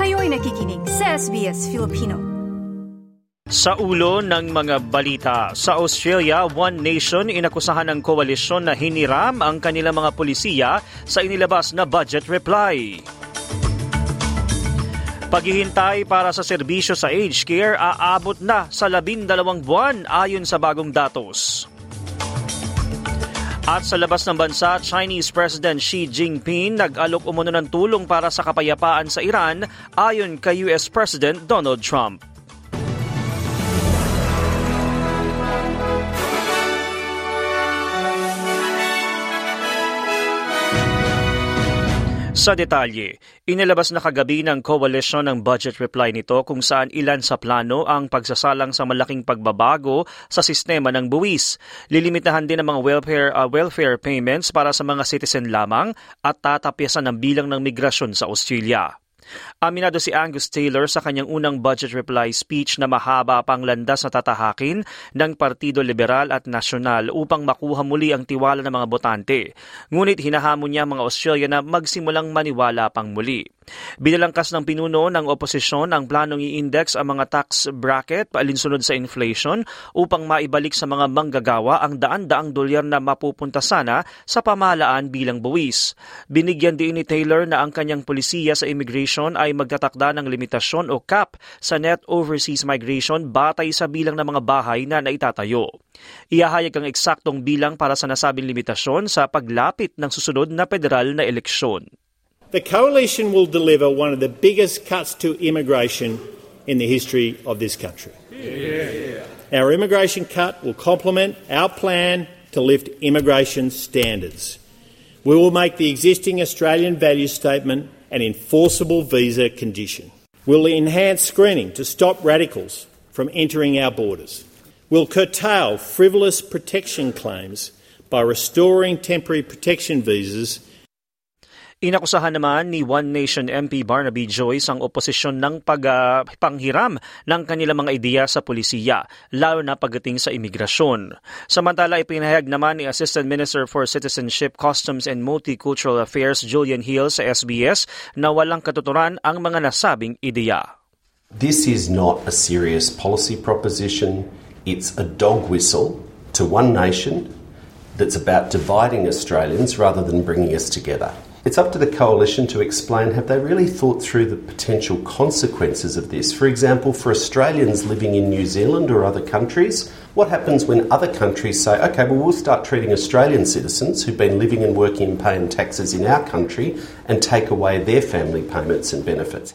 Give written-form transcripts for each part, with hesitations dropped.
Kayo'y nakikinig sa SBS Filipino. Sa ulo ng mga balita, sa Australia, One Nation inakusahan ng koalisyon na hiniram ang kanilang mga pulisiya sa inilabas na budget reply. Paghihintay para sa serbisyo sa aged care aabot na sa 12 buwan ayon sa bagong datos. At sa labas ng bansa, Chinese President Xi Jinping nag-alok umano ng tulong para sa kapayapaan sa Iran ayon kay US President Donald Trump. Sa detalye, inilabas na kagabi ng coalition ng budget reply nito kung saan ilan sa plano ang pagsasalang sa malaking pagbabago sa sistema ng buwis. Lilimitahan din ang mga welfare payments para sa mga citizen lamang at tatapyasan ang bilang ng migrasyon sa Australia. Aminado si Angus Taylor sa kanyang unang budget reply speech na mahaba pang landas na tatahakin ng Partido Liberal at Nasyonal upang makuha muli ang tiwala ng mga botante. Ngunit hinahamon niya mga Australian na magsimulang maniwala pang muli. Binalangkas ng pinuno ng oposisyon ang planong i-index ang mga tax bracket paalinsunod sa inflation upang maibalik sa mga manggagawa ang daan-daang dolyar na mapupunta sana sa pamahalaan bilang buwis. Binigyan din ni Taylor na ang kanyang pulisiya sa immigration ay magtatakda ng limitasyon o cap sa net overseas migration batay sa bilang ng mga bahay na naitatayo. Ihahayag ang eksaktong bilang para sa nasabing limitasyon sa paglapit ng susunod na federal na eleksyon. The coalition will deliver one of the biggest cuts to immigration in the history of this country. Yeah. Our immigration cut will complement our plan to lift immigration standards. We will make the existing Australian Values Statement an enforceable visa condition. We'll enhance screening to stop radicals from entering our borders. We'll curtail frivolous protection claims by restoring temporary protection visas. Inakusahan naman ni One Nation MP Barnaby Joyce ang oposisyon ng panghiram ng kanilang mga ideya sa pulisiya, lalo na pagdating sa imigrasyon. Samantala, ipinahayag naman ni Assistant Minister for Citizenship, Customs and Multicultural Affairs Julian Hill sa SBS na walang katuturan ang mga nasabing ideya. This is not a serious policy proposition. It's a dog whistle to One Nation that's about dividing Australians rather than bringing us together. It's up to the coalition to explain, have they really thought through the potential consequences of this? For example, for Australians living in New Zealand or other countries, what happens when other countries say, okay, well, we'll start treating Australian citizens who've been living and working and paying taxes in our country and take away their family payments and benefits?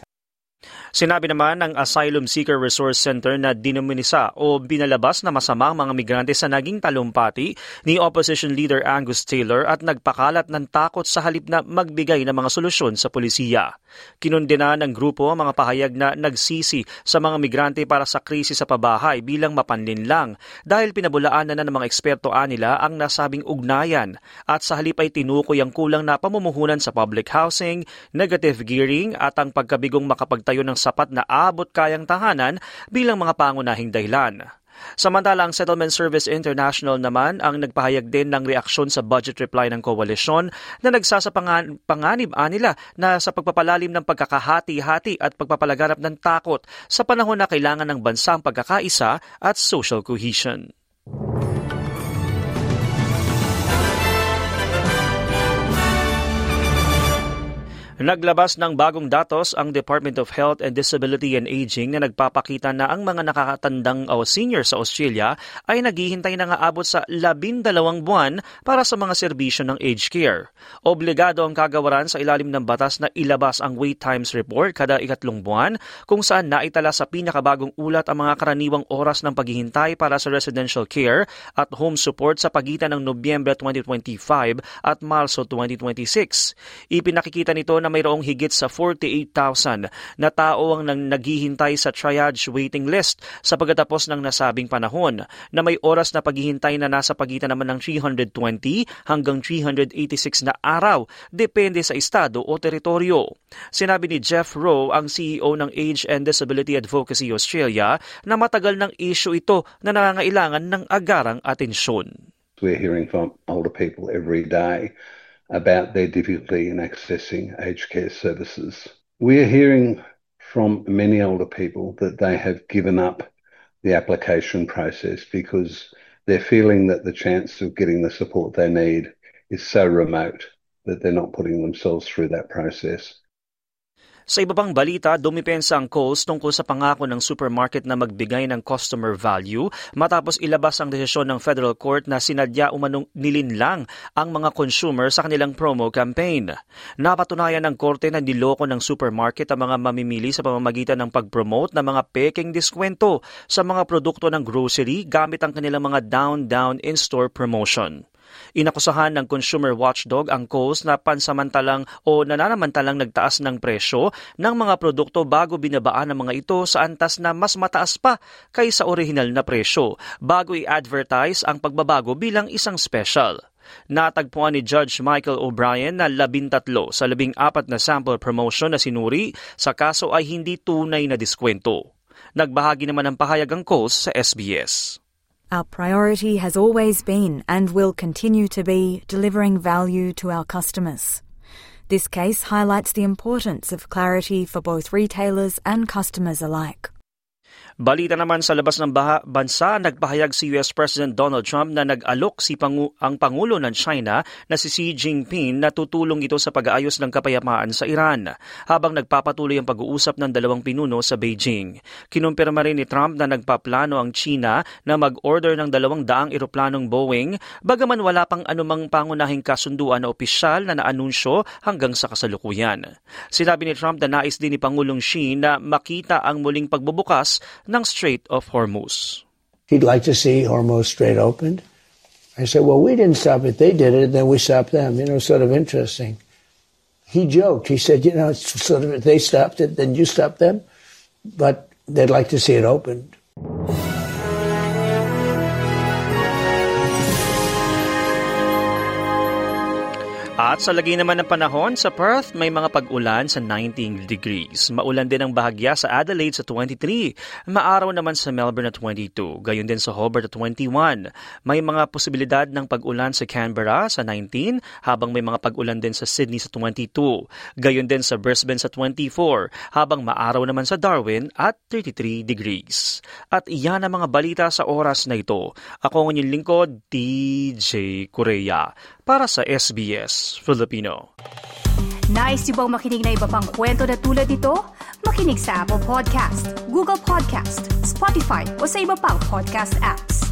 Sinabi naman ng Asylum Seeker Resource Center na dinominisa o binalabas na masama ang mga migrante sa naging talumpati ni Opposition Leader Angus Taylor at nagpakalat ng takot sa halip na magbigay ng mga solusyon sa pulisiya. Kinundena ng grupo ang mga pahayag na nagsisi sa mga migrante para sa krisis sa pabahay bilang mapanlinlang dahil pinabulaanan na ng mga eksperto nila ang nasabing ugnayan at sa halip ay tinukoy ang kulang na pamumuhunan sa public housing, negative gearing at ang pagkabigong makapagtayo ng sapat na abot kayang tahanan bilang mga pangunahing dahilan. Samantala, ang Settlement Service International naman ang nagpahayag din ng reaksyon sa budget reply ng koalisyon na nagsasapanganib nila na sa pagpapalalim ng pagkakahati-hati at pagpapalaganap ng takot sa panahon na kailangan ng bansang pagkakaisa at social cohesion. Naglabas ng bagong datos ang Department of Health and Disability and Aging na nagpapakita na ang mga nakakatandang o senior sa Australia ay naghihintay na aabot sa 12 buwan para sa mga serbisyo ng aged care. Obligado ang kagawaran sa ilalim ng batas na ilabas ang wait times report kada 3 buwan kung saan naitala sa pinakabagong ulat ang mga karaniwang oras ng paghihintay para sa residential care at home support sa pagitan ng Nobyembre 2025 at Marso 2026. Ipinakikita nito na mayroong higit sa 48,000 na tao ang naghihintay sa triage waiting list sa pagkatapos ng nasabing panahon na may oras na paghihintay na nasa pagitan naman ng 320 hanggang 386 na araw depende sa estado o teritoryo. Sinabi ni Jeff Rowe, ang CEO ng Age and Disability Advocacy Australia, na matagal ng issue ito na nangangailangan ng agarang atensyon. We're hearing from older people every day about their difficulty in accessing aged care services. We're hearing from many older people that they have given up the application process because they're feeling that the chance of getting the support they need is so remote that they're not putting themselves through that process. Sa iba pang balita, dumipensa ang Coles tungkol sa pangako ng supermarket na magbigay ng customer value matapos ilabas ang desisyon ng Federal Court na sinadya umanong nilinlang ang mga consumer sa kanilang promo campaign. Napatunayan ng korte na niloko ng supermarket ang mga mamimili sa pamamagitan ng pag-promote ng mga peking diskwento sa mga produkto ng grocery gamit ang kanilang mga down in-store promotion. Inakusahan ng consumer watchdog ang Coles na pansamantalang o nananamantalang nagtaas ng presyo ng mga produkto bago binabaan ng mga ito sa antas na mas mataas pa kaysa orihinal na presyo bago i-advertise ang pagbabago bilang isang special. Natagpuan ni Judge Michael O'Brien na 13 sa 14 na sample promotion na sinuri sa kaso ay hindi tunay na diskwento. Nagbahagi naman ng pahayag ang Coles sa SBS. Our priority has always been and will continue to be delivering value to our customers. This case highlights the importance of clarity for both retailers and customers alike. Balita naman sa labas ng bansa, nagpahayag si US President Donald Trump na nag-alok ang Pangulo ng China na si Xi Jinping na tutulong ito sa pag-aayos ng kapayapaan sa Iran habang nagpapatuloy ang pag-uusap ng dalawang pinuno sa Beijing. Kinumpirma rin ni Trump na nagpaplano ang China na mag-order ng 200 eroplanong Boeing bagaman wala pang anumang pangunahing kasunduan na opisyal na naanunsyo hanggang sa kasalukuyan. Sinabi ni Trump na nais din ni Pangulong Xi na makita ang muling pagbubukas ng Strait of Hormuz. He'd like to see Hormuz Strait opened. I said, well, we didn't stop it. They did it, and then we stopped them. Sort of interesting. He joked. He said, it's sort of, if they stopped it, then you stopped them. But they'd like to see it opened. At sa lagi naman ng panahon, sa Perth may mga pag-ulan sa 19 degrees. Maulan din ang bahagya sa Adelaide sa 23. Maaraw naman sa Melbourne na 22. Gayon din sa Hobart na 21. May mga posibilidad ng pag-ulan sa Canberra sa 19, habang may mga pag-ulan din sa Sydney sa 22. Gayon din sa Brisbane sa 24, habang maaraw naman sa Darwin at 33 degrees. At iyan ang mga balita sa oras na ito. Ako ang inyong lingkod, DJ Correa, para sa SBS Filipino. Nice yung bang makinig na iba pang kwento na tulad ito? Makinig sa Apple Podcast, Google Podcast, Spotify o sa iba pang podcast apps.